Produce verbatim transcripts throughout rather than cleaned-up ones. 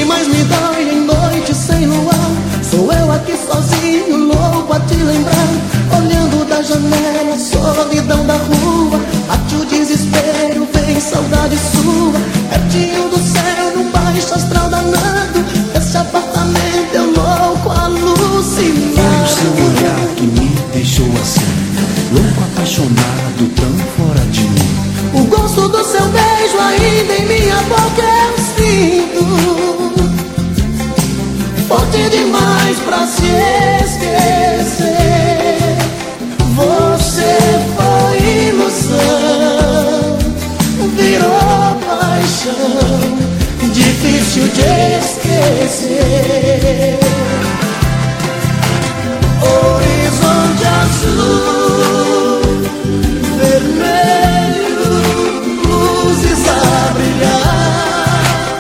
que mais me dói em noite sem luar, sou eu aqui sozinho, louco a te lembrar. Olhando da janela, solidão da rua, bate o desespero, vem saudade sua. Pertinho do céu, num baixo astral danado, esse apartamento eu louco alucinado. Foi o seu olhar que me deixou assim, louco, apaixonado, tão fora de mim. O gosto do seu beijo ainda em minha boca eu sinto, forte demais pra se esquecer. Você foi ilusão, virou paixão, difícil de esquecer. Horizonte azul, vermelho, luzes a brilhar.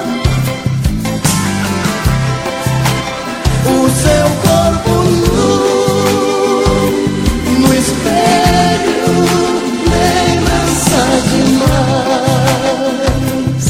O seu corpo nu no espelho, lembrança demais.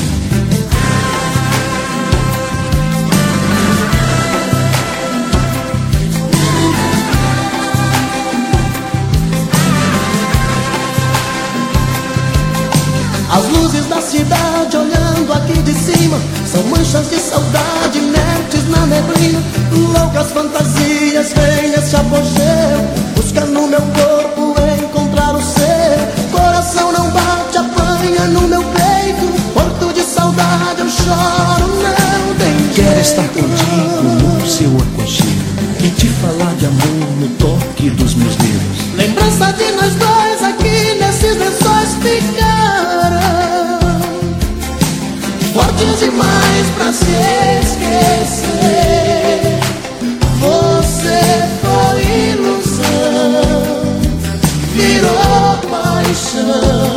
As luzes da cidade olhando aqui de cima são manchas de saudade inertes na neblina. Loucas fantasias vêm nesse apogeu, busca no meu corpo encontrar o seu. Coração não bate, apanha no meu peito, morto de saudade eu choro, não tem jeito. Quero estar contigo no seu aconchego e te falar de amor no toque dos meus dedos. Lembrança de nós dois aqui nesses lençóis ficaram, fortes demais pra se esquecer. Você foi ilusão, virou paixão,